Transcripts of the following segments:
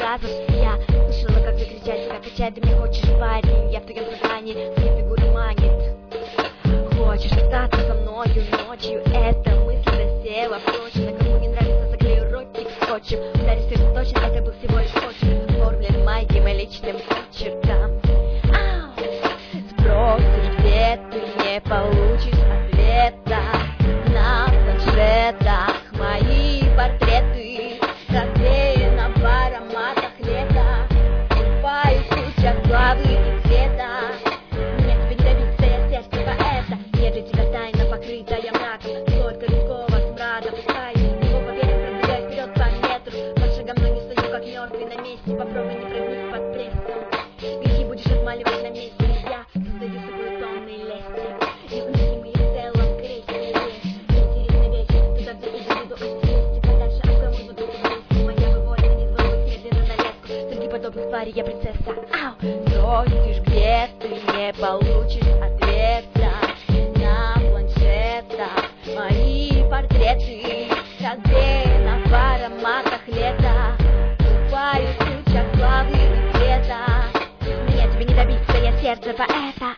рассказов. Я слышала, как ты кричать, как качать ты мне хочешь, парень. Я в твоем сознании, твоя фигура манит. Хочешь остаться со мною ночью, эта мысль засела. Впрочем, на кому не нравится, заклею ротик скотчем. Ударь сосредоточен, это был всего лишь скотчем, оформлен моим личным почерком. Спросишь, где ты, не получишь ответа. На планшетах мои портреты развеяны в ароматах лета. Купаюсь в лучах славы и цвета. Мне тебя не добиться, я сердце поэта. Нет для тебя тайна, покрытая мраком. Только людского смрада пускаюсь. Его поверю, продвигаюсь вперед по метру. Под шагом, но не стою, как мертвый на месте. Попробуй не проник под прессом. Грехи будешь отмаливать на месте. Я создаю собой тонны лести. Неуязвимые в целом крестики. Интересный вечер, туда, где и буду отсесть. Подальше от кому буду вместе. Моя воля не звалась медленно на леску. Среди подобных тварей я принцесса. Спросишь, где ты, не получишь ответа. На планшетах мои портреты развеяны в ароматах лета. Купаюсь в лучах славы и цвета. Меня тебе не добиться, я сердце поэта.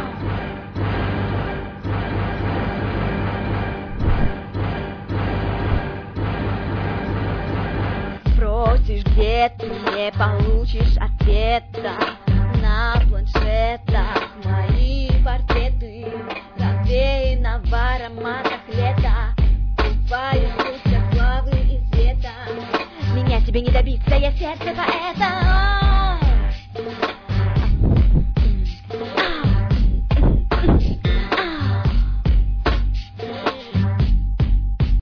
Спросишь, где ты, не получишь ответа. На планшетах мои портреты развеяны в ароматах лета. Купаюсь в лучах славы и света. Меня тебе не добиться, я сердце поэта.